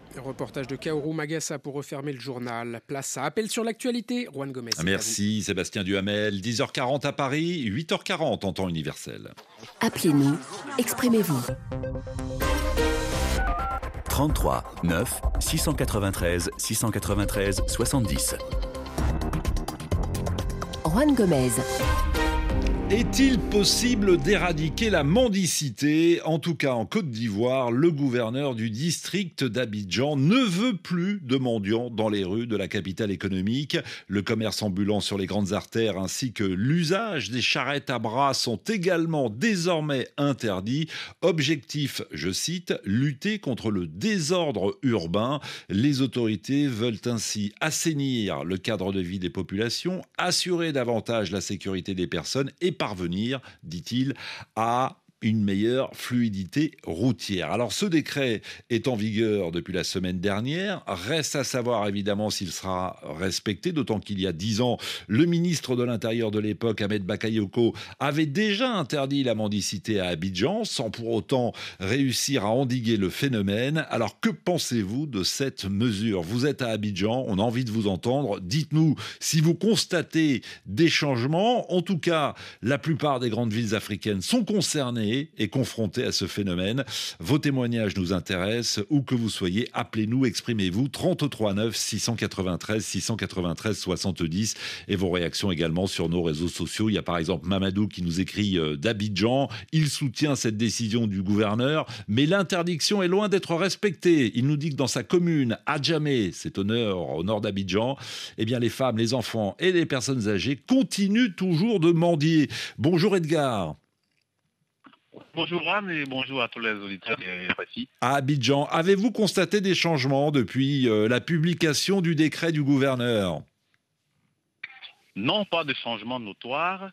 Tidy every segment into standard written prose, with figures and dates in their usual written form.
Reportage de Kaoru Magassa pour refermer le journal. Place à Appel sur l'actualité. Juan Gomez. Merci Sébastien Duhamel. 10h40 à Paris, 8h40 en temps universel. Appelez-nous, exprimez-vous. 33 9 693 693 70. Juan Gomez. Est-il possible d'éradiquer la mendicité ? En tout cas, en Côte d'Ivoire, le gouverneur du district d'Abidjan ne veut plus de mendiants dans les rues de la capitale économique. Le commerce ambulant sur les grandes artères ainsi que l'usage des charrettes à bras sont également désormais interdits. Objectif, je cite, lutter contre le désordre urbain. Les autorités veulent ainsi assainir le cadre de vie des populations, assurer davantage la sécurité des personnes et parvenir, dit-il, à une meilleure fluidité routière. Alors ce décret est en vigueur depuis la semaine dernière. Reste à savoir évidemment s'il sera respecté, d'autant qu'il y a 10 ans, le ministre de l'Intérieur de l'époque, Ahmed Bakayoko, avait déjà interdit la mendicité à Abidjan, sans pour autant réussir à endiguer le phénomène. Alors que pensez-vous de cette mesure ? Vous êtes à Abidjan, on a envie de vous entendre. Dites-nous si vous constatez des changements. En tout cas, la plupart des grandes villes africaines sont concernées et confrontés à ce phénomène. Vos témoignages nous intéressent, où que vous soyez, appelez-nous, exprimez-vous, 33 9 693 693 70 et vos réactions également sur nos réseaux sociaux. Il y a par exemple Mamadou qui nous écrit d'Abidjan. Il soutient cette décision du gouverneur, mais l'interdiction est loin d'être respectée. Il nous dit que dans sa commune, Adjamé, c'est au nord d'Abidjan, eh bien les femmes, les enfants et les personnes âgées continuent toujours de mendier. Bonjour Edgar. Bonjour Juan et bonjour à tous les auditeurs de RFI. À Abidjan, avez-vous constaté des changements depuis la publication du décret du gouverneur ? Non, pas de changement notoire,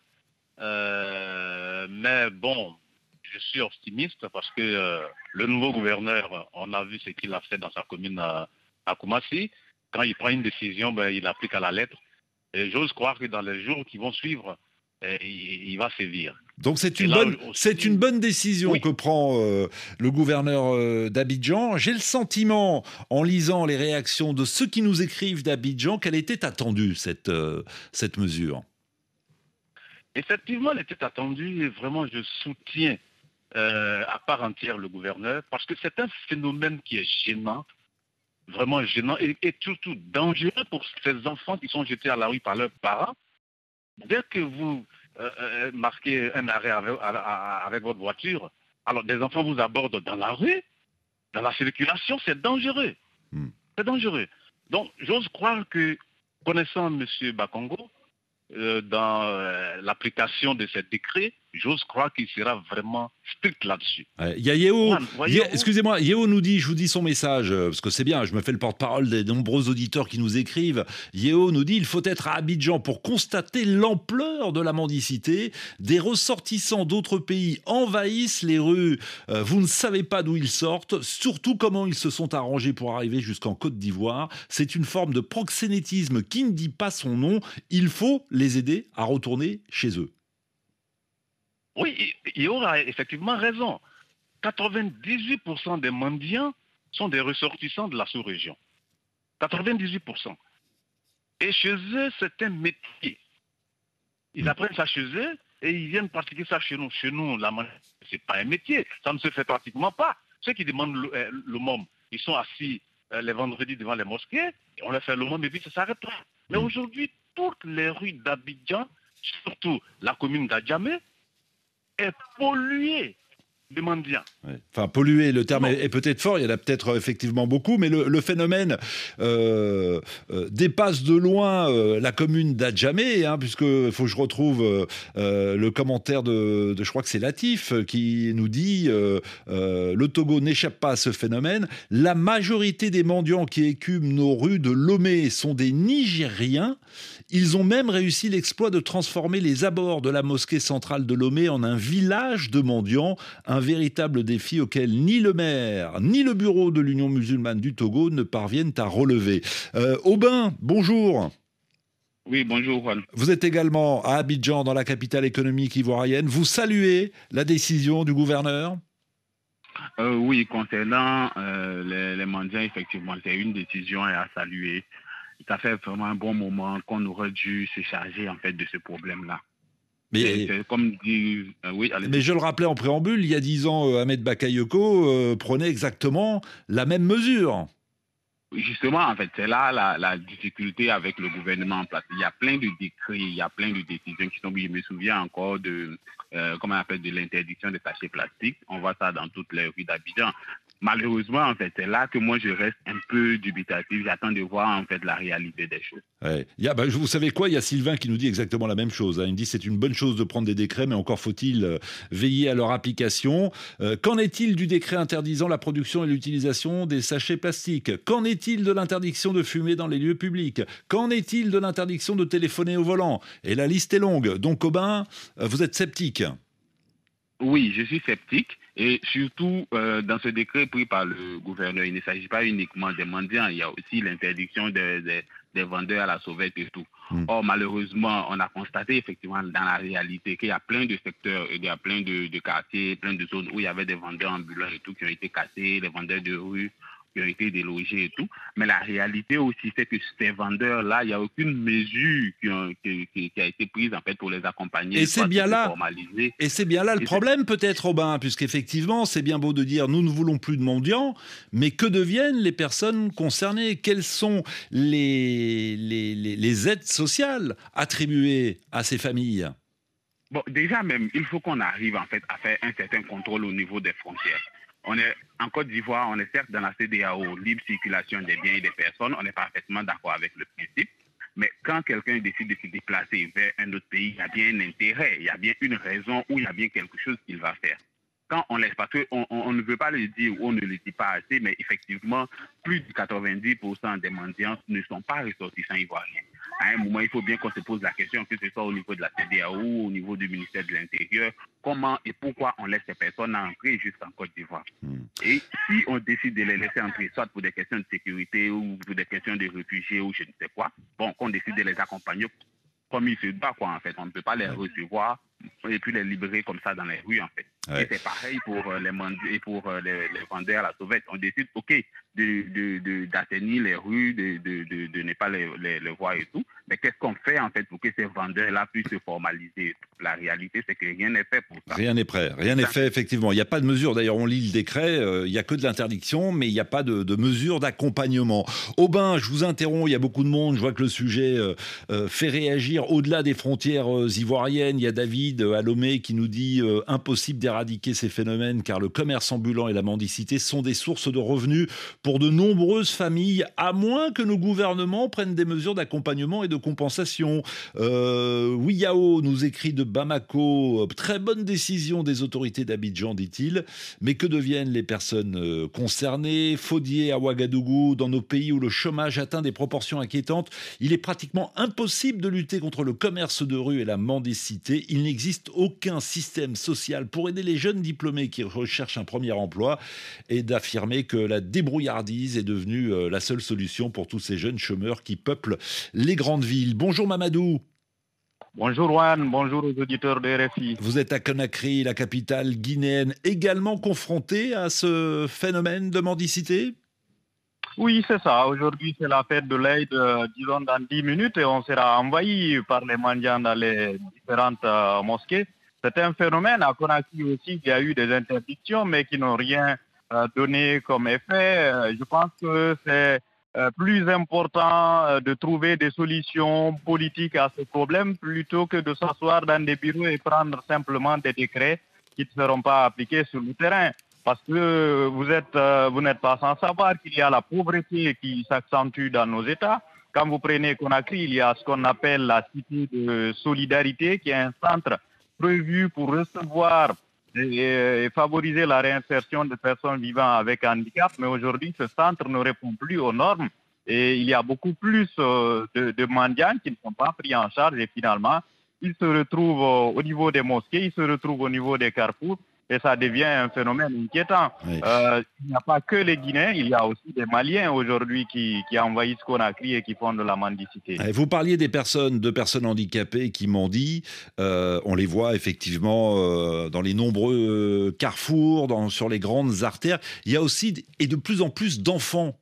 mais bon, je suis optimiste parce que le nouveau gouverneur, on a vu ce qu'il a fait dans sa commune à Koumassi. Quand il prend une décision, il l'applique à la lettre. Et j'ose croire que dans les jours qui vont suivre, il va sévir. Donc c'est une bonne décision que prend le gouverneur d'Abidjan. J'ai le sentiment, en lisant les réactions de ceux qui nous écrivent d'Abidjan, qu'elle était attendue, cette mesure. Effectivement, elle était attendue et vraiment je soutiens à part entière le gouverneur parce que c'est un phénomène qui est gênant, vraiment gênant et surtout dangereux pour ces enfants qui sont jetés à la rue par leurs parents. Dès que vous marquez un arrêt avec votre voiture, alors des enfants vous abordent dans la rue, dans la circulation, c'est dangereux. C'est dangereux. Donc, j'ose croire que, connaissant M. Bakongo, dans l'application de ce décret, j'ose croire qu'il sera vraiment strict là-dessus. Il y a Yeo, excusez-moi, Yeo nous dit, je vous dis son message, parce que c'est bien, je me fais le porte-parole des nombreux auditeurs qui nous écrivent. Yeo nous dit, il faut être à Abidjan pour constater l'ampleur de la mendicité. Des ressortissants d'autres pays envahissent les rues. Vous ne savez pas d'où ils sortent, surtout comment ils se sont arrangés pour arriver jusqu'en Côte d'Ivoire. C'est une forme de proxénétisme qui ne dit pas son nom. Il faut les aider à retourner chez eux. Oui, il aura effectivement raison. 98% des mendiants sont des ressortissants de la sous-région. 98%. Et chez eux, c'est un métier. Ils apprennent ça chez eux et ils viennent pratiquer ça chez nous. Chez nous, la mendiance, ce n'est pas un métier. Ça ne se fait pratiquement pas. Ceux qui demandent le môme, ils sont assis les vendredis devant les mosquées, et on leur fait le môme et puis ça s'arrête là. Mais aujourd'hui, toutes les rues d'Abidjan, surtout la commune d'Adjamé, est polluée de mendiants. Ouais. Enfin, pollué, le terme est peut-être fort, il y en a peut-être effectivement beaucoup, mais le phénomène dépasse de loin la commune d'Adjamé, puisque il faut que je retrouve le commentaire de je crois que c'est Latif, qui nous dit le Togo n'échappe pas à ce phénomène. La majorité des mendiants qui écument nos rues de Lomé sont des Nigériens. Ils ont même réussi l'exploit de transformer les abords de la mosquée centrale de Lomé en un village de mendiants, un véritable défi auquel ni le maire, ni le bureau de l'Union musulmane du Togo ne parviennent à relever. Aubin, bonjour. Oui, bonjour Juan. Vous êtes également à Abidjan, dans la capitale économique ivoirienne. Vous saluez la décision du gouverneur ? Oui, concernant les mendiants, effectivement, c'est une décision à saluer. Ça fait vraiment un bon moment qu'on aurait dû se charger en fait de ce problème-là. Mais, C'est comme dit, oui, mais allez-y. je le rappelais en préambule, il y a 10 ans, Ahmed Bakayoko prenait exactement la même mesure. Justement, en fait, c'est là la difficulté avec le gouvernement en place. Il y a plein de décrets, il y a plein de décisions qui sont prises. Je me souviens encore de, comment on appelle, de l'interdiction des sachets plastiques. On voit ça dans toutes les rues d'Abidjan. Malheureusement, en fait, c'est là que moi, je reste un peu dubitatif. J'attends de voir, en fait, la réalité des choses. Ouais. Vous savez quoi, il y a Sylvain qui nous dit exactement la même chose. Il me dit c'est une bonne chose de prendre des décrets, mais encore faut-il veiller à leur application. Qu'en est-il du décret interdisant la production et l'utilisation des sachets plastiques? Qu'en est-il de l'interdiction de fumer dans les lieux publics? Qu'en est-il de l'interdiction de téléphoner au volant? Et la liste est longue. Donc, Aubin, vous êtes sceptique? Oui, je suis sceptique. Et surtout, dans ce décret pris par le gouverneur, il ne s'agit pas uniquement des mendiants, il y a aussi l'interdiction des vendeurs à la sauvette et tout. Or, malheureusement, on a constaté effectivement dans la réalité qu'il y a plein de secteurs, il y a plein de quartiers, plein de zones où il y avait des vendeurs ambulants et tout qui ont été cassés, les vendeurs de rue qui ont été délogés et tout. Mais la réalité aussi, c'est que ces vendeurs-là, il n'y a aucune mesure qui a été prise en fait pour les accompagner. Et c'est bien là. Formaliser. Et c'est bien là le problème peut-être, Aubin, puisqu'effectivement, c'est bien beau de dire nous ne voulons plus de mendiants, mais que deviennent les personnes concernées? Quelles sont les aides sociales attribuées à ces familles? Bon, déjà même, il faut qu'on arrive en fait à faire un certain contrôle au niveau des frontières. On est en Côte d'Ivoire, on est certes dans la CEDEAO, libre circulation des biens et des personnes, on est parfaitement d'accord avec le principe. Mais quand quelqu'un décide de se déplacer vers un autre pays, il y a bien un intérêt, il y a bien une raison ou il y a bien quelque chose qu'il va faire. Quand on laisse, parce qu'on ne veut pas le dire ou on ne le dit pas assez, mais effectivement, plus de 90% des mendiants ne sont pas ressortissants ivoiriens. À un moment, il faut bien qu'on se pose la question, que ce soit au niveau de la CEDEAO ou au niveau du ministère de l'Intérieur, comment et pourquoi on laisse ces personnes entrer jusqu'en Côte d'Ivoire. Et si on décide de les laisser entrer, soit pour des questions de sécurité ou pour des questions de réfugiés ou je ne sais quoi, bon, qu'on décide de les accompagner comme il se doit, quoi, en fait. On ne peut pas les recevoir et puis les libérer comme ça dans les rues, en fait. Ouais. Et c'est pareil pour les mendiants et pour les vendeurs à la sauvette. On décide, OK, d'atteindre les rues, de ne pas les voir et tout. Mais qu'est-ce qu'on fait, en fait, pour que ces vendeurs-là puissent se formaliser? La réalité, c'est que rien n'est fait pour ça. Rien n'est prêt. Rien n'est fait, effectivement. Il n'y a pas de mesure. D'ailleurs, on lit le décret. Il n'y a que de l'interdiction, mais il n'y a pas de mesure d'accompagnement. Aubin, je vous interromps. Il y a beaucoup de monde. Je vois que le sujet fait réagir au-delà des frontières ivoiriennes. Il y a David à Lomé qui nous dit impossible d'éradiquer ces phénomènes car le commerce ambulant et la mendicité sont des sources de revenus pour de nombreuses familles, à moins que nos gouvernements prennent des mesures d'accompagnement et de compensation. Wiyao nous écrit de Bamako, très bonne décision des autorités d'Abidjan, dit-il, mais que deviennent les personnes concernées? Fodié à Ouagadougou, dans nos pays où le chômage atteint des proportions inquiétantes, il est pratiquement impossible de lutter contre le commerce de rue et la mendicité. Il n'existe aucun système social pour aider les jeunes diplômés qui recherchent un premier emploi et d'affirmer que la débrouillardise est devenue la seule solution pour tous ces jeunes chômeurs qui peuplent les grandes villes. Bonjour Mamadou. Bonjour Juan, bonjour aux auditeurs de RFI. Vous êtes à Conakry, la capitale guinéenne, également confrontée à ce phénomène de mendicité? Oui, c'est ça. Aujourd'hui, c'est la fête de l'Aïd, disons dans 10 minutes, et on sera envahi par les mendiants dans les différentes mosquées. C'est un phénomène. À Conakry aussi, il y a eu des interdictions, mais qui n'ont rien donné comme effet. Je pense que c'est plus important de trouver des solutions politiques à ce problème plutôt que de s'asseoir dans des bureaux et prendre simplement des décrets qui ne seront pas appliqués sur le terrain. Parce que vous n'êtes pas sans savoir qu'il y a la pauvreté qui s'accentue dans nos États. Quand vous prenez Conakry, il y a ce qu'on appelle la cité de solidarité, qui est un centre prévu pour recevoir et favoriser la réinsertion de personnes vivant avec handicap. Mais aujourd'hui, ce centre ne répond plus aux normes et il y a beaucoup plus de mendiants qui ne sont pas pris en charge et finalement, ils se retrouvent au niveau des mosquées, ils se retrouvent au niveau des carrefours et ça devient un phénomène inquiétant. Oui. Il n'y a pas que les Guinéens, il y a aussi des Maliens aujourd'hui qui envahissent Conakry et qui font de la mendicité. Vous parliez de personnes handicapées qui mendient. On les voit effectivement dans les nombreux carrefours, sur les grandes artères. Il y a aussi et de plus en plus d'enfants.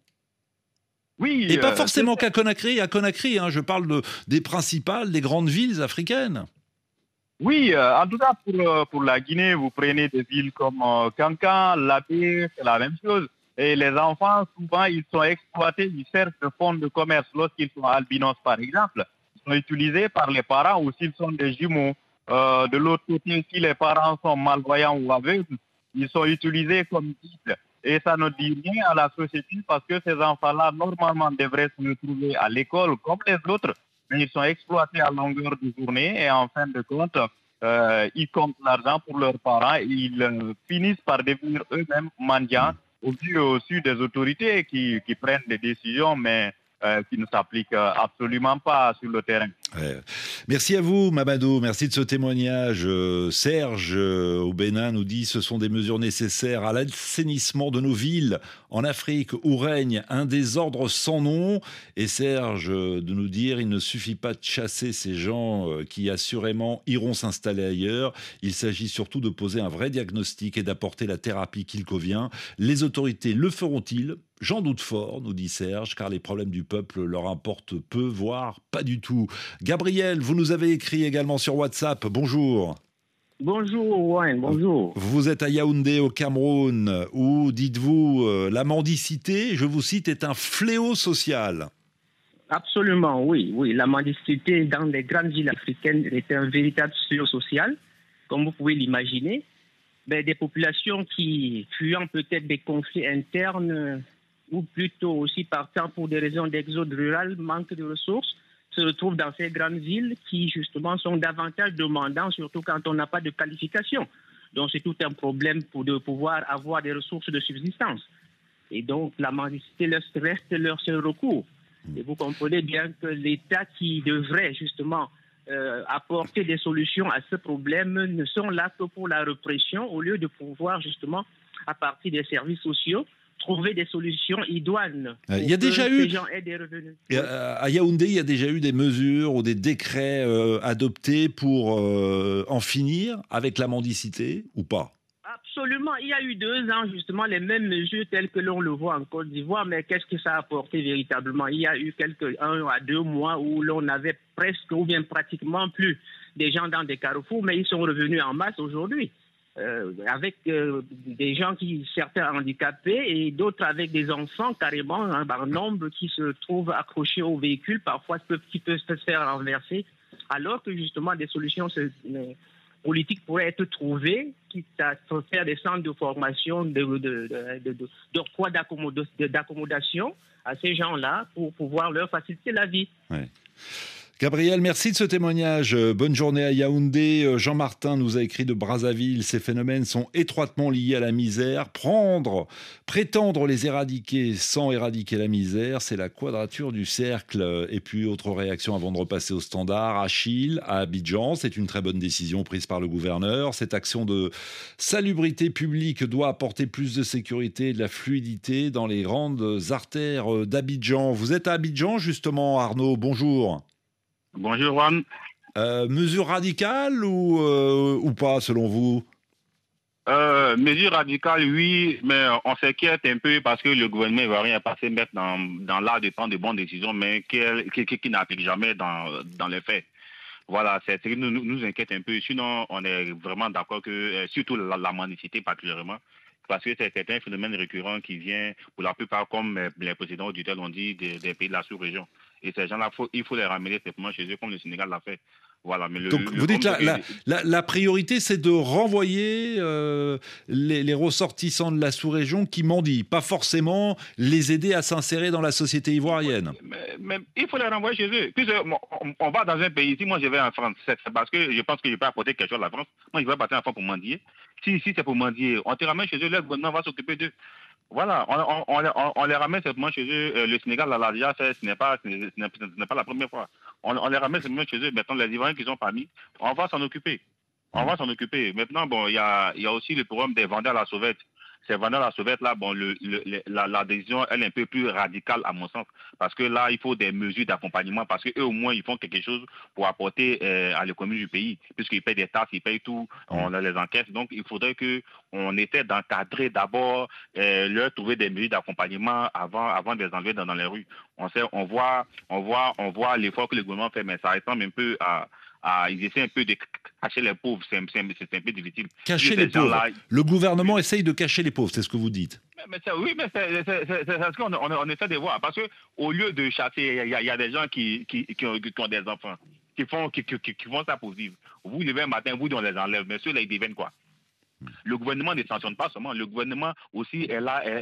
Oui, Et pas forcément qu'à Conakry. À Conakry, je parle des principales, des grandes villes africaines. Oui, en tout cas pour la Guinée, vous prenez des villes comme Kankan, Labé, c'est la même chose. Et les enfants, souvent, ils sont exploités, ils servent de fonds de commerce lorsqu'ils sont albinos, par exemple. Ils sont utilisés par les parents ou s'ils sont des jumeaux. De l'autre côté, si les parents sont malvoyants ou aveugles, ils sont utilisés comme guides. Et ça ne dit rien à la société parce que ces enfants-là, normalement, devraient se retrouver à l'école comme les autres. Mais ils sont exploités à longueur de journée et en fin de compte, ils comptent l'argent pour leurs parents et ils finissent par devenir eux-mêmes mendiants au vu au-dessus des autorités qui prennent des décisions, mais qui ne s'appliquent absolument pas sur le terrain. Merci à vous, Mamadou. Merci de ce témoignage. Serge, au Bénin, nous dit « Ce sont des mesures nécessaires à l'assainissement de nos villes en Afrique où règne un désordre sans nom. » Et Serge, de nous dire « Il ne suffit pas de chasser ces gens qui assurément iront s'installer ailleurs. Il s'agit surtout de poser un vrai diagnostic et d'apporter la thérapie qu'il convient. Les autorités le feront-ils ? J'en doute fort, nous dit Serge, car les problèmes du peuple leur importent peu, voire pas du tout. Gabriel, vous nous avez écrit également sur WhatsApp. Bonjour. Bonjour, Warren, bonjour. Vous êtes à Yaoundé, au Cameroun, où, dites-vous, la mendicité, je vous cite, est un fléau social. Absolument, oui. La mendicité dans les grandes villes africaines est un véritable fléau social, comme vous pouvez l'imaginer. Des populations qui, fuyant peut-être des conflits internes, ou plutôt aussi partant pour des raisons d'exode rural, manque de ressources, se retrouvent dans ces grandes villes qui, justement, sont davantage demandants, surtout quand on n'a pas de qualification. Donc, c'est tout un problème de pouvoir avoir des ressources de subsistance. Et donc, la mendicité reste leur seul recours. Et vous comprenez bien que l'État qui devrait, justement, apporter des solutions à ce problème ne sont là que pour la répression, au lieu de pouvoir, justement, à partir des services sociaux, trouver des solutions idoines pour il y a déjà eu, ces gens aient des revenus. À Yaoundé, il y a déjà eu des mesures ou des décrets adoptés pour en finir avec la mendicité ou pas ? Absolument. Il y a eu 2 ans, justement, les mêmes mesures telles que l'on le voit en Côte d'Ivoire, mais qu'est-ce que ça a apporté véritablement ? Il y a eu 1 à 2 mois où l'on n'avait presque ou bien pratiquement plus des gens dans des carrefours, mais ils sont revenus en masse aujourd'hui. Avec des gens certains handicapés et d'autres avec des enfants carrément par nombre qui se trouvent accrochés au véhicule, parfois qui peuvent se faire renverser, alors que justement des solutions politiques pourraient être trouvées, quitte à faire des centres de formation, d'octroi d'accommodation à ces gens-là pour pouvoir leur faciliter la vie. Ouais. Gabriel, merci de ce témoignage. Bonne journée à Yaoundé. Jean-Martin nous a écrit de Brazzaville. Ces phénomènes sont étroitement liés à la misère. Prétendre les éradiquer sans éradiquer la misère, c'est la quadrature du cercle. Et puis, autre réaction avant de repasser au standard. Achille, à Abidjan, c'est une très bonne décision prise par le gouverneur. Cette action de salubrité publique doit apporter plus de sécurité et de la fluidité dans les grandes artères d'Abidjan. Vous êtes à Abidjan, justement, Arnaud. Bonjour. Bonjour, Juan. Mesure radicale ou pas, selon vous ? Mesure radicale, oui, mais on s'inquiète un peu parce que le gouvernement ivoirien est passé mettre dans l'art de prendre de bonnes décisions, mais qui n'applique jamais dans les faits. Voilà, c'est ce qui nous inquiète un peu. Sinon, on est vraiment d'accord que, surtout la mendicité particulièrement, parce que c'est un phénomène récurrent qui vient, pour la plupart, comme les précédents auditeurs l'ont dit, des pays de la sous-région. Et ces gens-là, il faut les ramener simplement chez eux, comme le Sénégal l'a fait. Voilà, mais donc, vous dites la priorité, c'est de renvoyer les ressortissants de la sous-région qui mendient, pas forcément les aider à s'insérer dans la société ivoirienne. Mais il faut les renvoyer chez eux. Puis, on va dans un pays, si moi je vais en France, c'est parce que je pense que je peux apporter quelque chose à la France. Moi, je vais partir en France pour mendier. Si c'est pour mendier, on te ramène chez eux, le gouvernement va s'occuper d'eux. Voilà, on les ramène simplement chez eux. Le Sénégal l'a déjà fait, ce n'est pas la première fois. On les ramène simplement chez eux. Maintenant, les Ivoiriens qui sont parmi, on va s'en occuper. On va s'en occuper. Maintenant, bon, il y a aussi le problème des vendeurs à la sauvette. Ces vendeurs à la sauvette, là, bon, la décision, elle est un peu plus radicale à mon sens. Parce que là, il faut des mesures d'accompagnement. Parce qu'eux, au moins, ils font quelque chose pour apporter à l'économie du pays. Puisqu'ils payent des taxes, ils payent tout, on les encaisse. Donc, il faudrait qu'on essaie d'encadrer d'abord, leur trouver des mesures d'accompagnement avant de les enlever dans les rues. On voit l'effort que le gouvernement fait, mais ça ressemble un peu ils essaient un peu de cacher les pauvres, c'est un peu difficile. Cacher les pauvres. Le gouvernement essaye de cacher les pauvres, c'est ce que vous dites. Oui, mais c'est ce qu'on essaie de voir. Parce qu'au lieu de chasser, il y a des gens qui ont des enfants, qui font ça pour vivre. Vous levez un matin, on les enlève, mais ceux-là, ils deviennent quoi? Le gouvernement ne sanctionne pas seulement, le gouvernement aussi est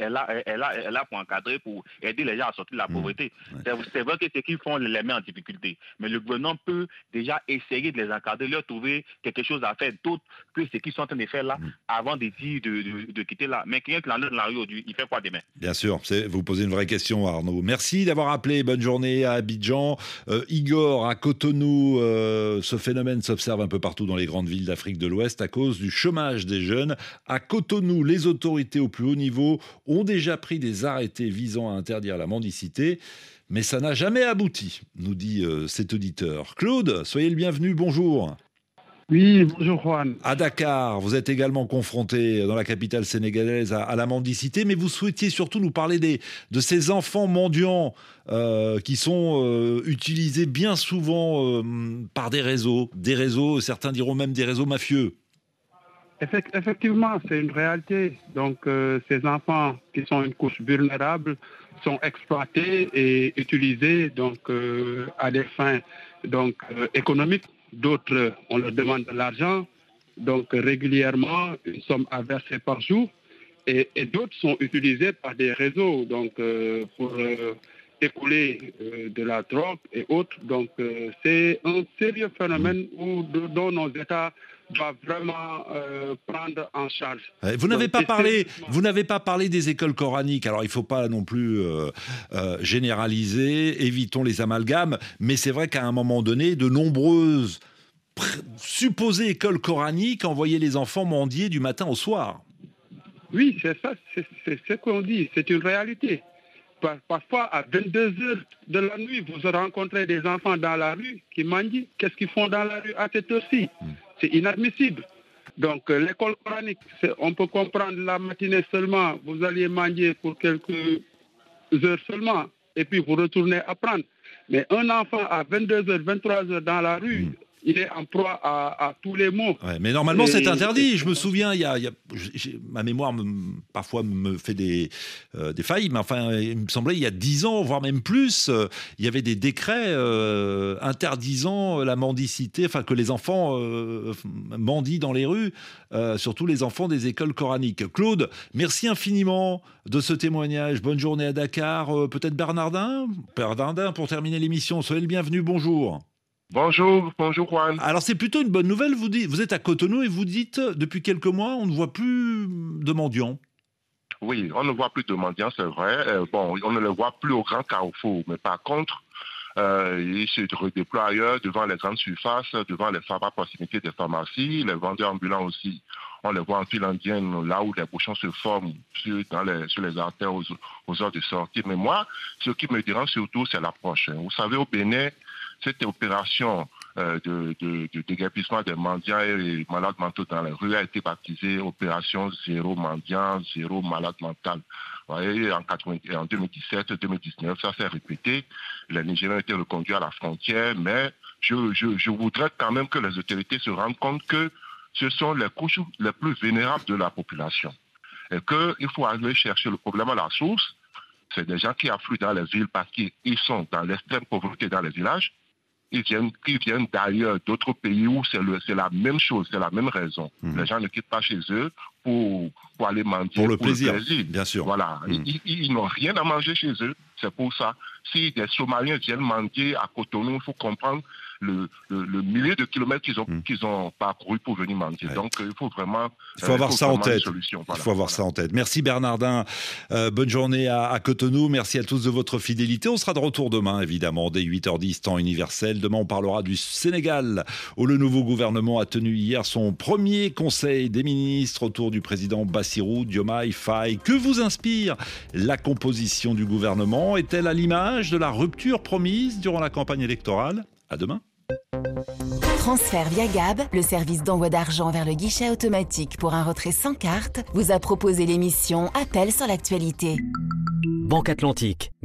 là pour encadrer, pour aider les gens à sortir de la pauvreté. C'est vrai que ce qu'ils font les met en difficulté, mais le gouvernement peut déjà essayer de les encadrer, leur trouver quelque chose à faire d'autre que ce qu'ils sont en train de faire là, avant de dire de quitter là. Mais quelqu'un qui l'enlève dans la rue aujourd'hui, il fait quoi demain? Bien sûr, vous posez une vraie question, Arnaud. Merci d'avoir appelé, bonne journée à Abidjan. Igor, à Cotonou, ce phénomène s'observe un peu partout dans les grandes villes d'Afrique de l'Ouest à cause du chômage des jeunes. À Cotonou, les autorités au plus haut niveau ont déjà pris des arrêtés visant à interdire la mendicité, mais ça n'a jamais abouti, nous dit cet auditeur. Claude, soyez le bienvenu, bonjour. Oui, bonjour Juan. À Dakar, vous êtes également confronté dans la capitale sénégalaise à la mendicité, mais vous souhaitiez surtout nous parler de ces enfants mendiants qui sont utilisés bien souvent par des réseaux, certains diront même des réseaux mafieux. Effectivement, c'est une réalité. Donc, ces enfants qui sont une couche vulnérable sont exploités et utilisés donc à des fins économiques. D'autres, on leur demande de l'argent, donc régulièrement une somme à verser par jour, et d'autres sont utilisés par des réseaux donc pour écouler de la drogue et autres. Donc, c'est un sérieux phénomène dont nos États doivent vraiment prendre en charge. Vous n'avez pas parlé des écoles coraniques. Alors, il ne faut pas non plus généraliser, évitons les amalgames, mais c'est vrai qu'à un moment donné, de nombreuses supposées écoles coraniques envoyaient les enfants mendier du matin au soir. Oui, c'est ça, c'est ce qu'on dit, c'est une réalité. Parfois, à 22h de la nuit, vous rencontrez des enfants dans la rue qui mendient. Qu'est-ce qu'ils font dans la rue à cette heure-ci? C'est inadmissible. Donc, l'école coranique, on peut comprendre la matinée seulement, vous alliez mendier pour quelques heures seulement, et puis vous retournez apprendre. Mais un enfant à 22h, 23h dans la rue, il est en proie à tous les maux. Ouais, mais normalement, c'est interdit. Je me souviens, ma mémoire parfois me fait des failles, mais enfin, il me semblait, il y a 10 ans, voire même plus, il y avait des décrets interdisant la mendicité, enfin, que les enfants mendient dans les rues, surtout les enfants des écoles coraniques. Claude, merci infiniment de ce témoignage. Bonne journée à Dakar. Peut-être Bernardin pour terminer l'émission. Soyez le bienvenu. Bonjour. Bonjour Juan. Alors c'est plutôt une bonne nouvelle, vous êtes à Cotonou et vous dites, depuis quelques mois, on ne voit plus de mendiants. Oui, on ne voit plus de mendiants, c'est vrai. On ne les voit plus au grand carrefour, mais par contre, ils se redéploient ailleurs, devant les grandes surfaces, devant les pharmacies, à proximité des pharmacies, les vendeurs ambulants aussi. On les voit en file indienne, là où les bouchons se forment sur les artères aux heures de sortie. Mais moi, ce qui me dérange surtout, c'est l'approche. Vous savez, au Bénin, cette opération de déguerpissement des mendiants et des malades mentaux dans les rues a été baptisée opération zéro mendiant, zéro malade mental. Vous voyez, en 2017-2019, ça s'est répété. Les Nigériens ont été reconduits à la frontière, mais je voudrais quand même que les autorités se rendent compte que ce sont les couches les plus vulnérables de la population. Et qu'il faut aller chercher le problème à la source. C'est des gens qui affluent dans les villes parce qu'ils sont dans l'extrême pauvreté dans les villages. Ils viennent d'ailleurs, d'autres pays où c'est la même chose, c'est la même raison. Les gens ne quittent pas chez eux pour aller mendier. Pour le plaisir, bien sûr. Voilà. Ils n'ont rien à manger chez eux. C'est pour ça. Si des Somaliens viennent mendier à Cotonou, il faut comprendre le millier de kilomètres qu'ils ont parcouru pour venir mendier. Ouais. Donc, il faut vraiment... Il faut avoir ça en tête. Il faut avoir ça en tête. Merci Bernardin. Bonne journée à Cotonou. Merci à tous de votre fidélité. On sera de retour demain, évidemment, dès 8h10, temps universel. Demain, on parlera du Sénégal, où le nouveau gouvernement a tenu hier son premier conseil des ministres autour du président Bassirou Diomaye Faye. Que vous inspire la composition du gouvernement ? Est-elle à l'image de la rupture promise durant la campagne électorale ? À demain. Transfert via Gab, le service d'envoi d'argent vers le guichet automatique pour un retrait sans carte, vous a proposé l'émission Appel sur l'actualité. Banque Atlantique.